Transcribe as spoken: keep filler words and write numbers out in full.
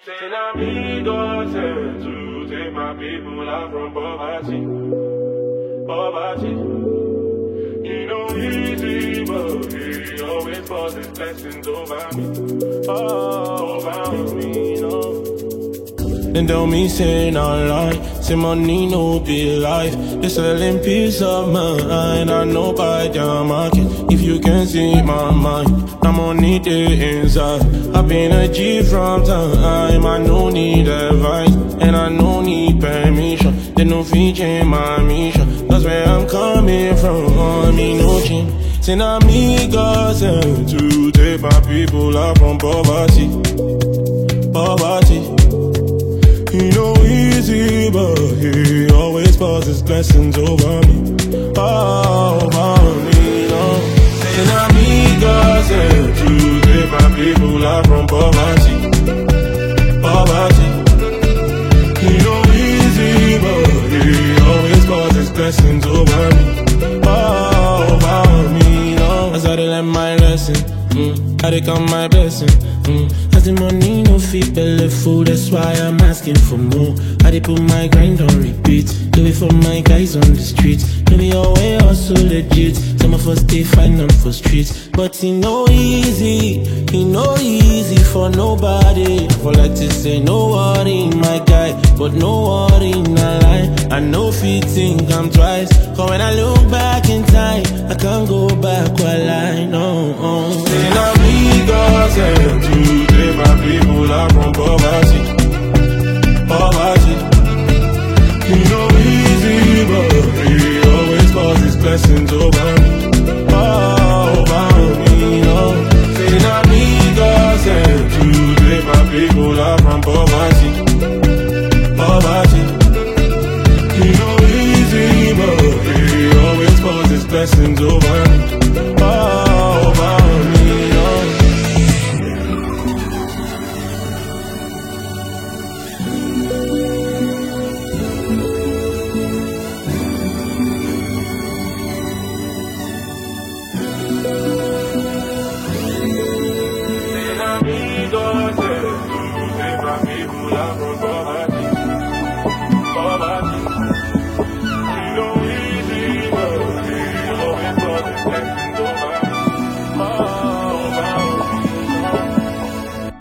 Ten amigos and to take my people out from poverty, poverty. You know easy, but he always pours his blessings over me, oh, over me, no. Then tell me say not lie, say money no be life. They selling peace of mind, I know by their market. If you can see my mind, I'm on it inside. I've been a G from time, I no need advice, and I no need permission. They no feature my mission, that's where I'm coming from, me no change. Say amigos and to take my people out from poverty, poverty. He know easy, but he always pours his blessings over me, oh, over me, no. Saying amigos and to take my people out from poverty, poverty. He know easy, but he always pours his blessings over me, oh, over me, no. As I learn my lesson, mm, I come my blessing, mm. As the money no fit belly full, that's why I'm asking for more. I dey put my grind on repeat, do it for my guys on the streets. Maybe your way also legit, some of us stay fine and for streets. But it no easy, it no easy for nobody. For like to say no worry my guy, but no worry not lie. I know if you think I'm twice, cause when I look back in time, I can't go back while I know. Saying amigos and to take my people out from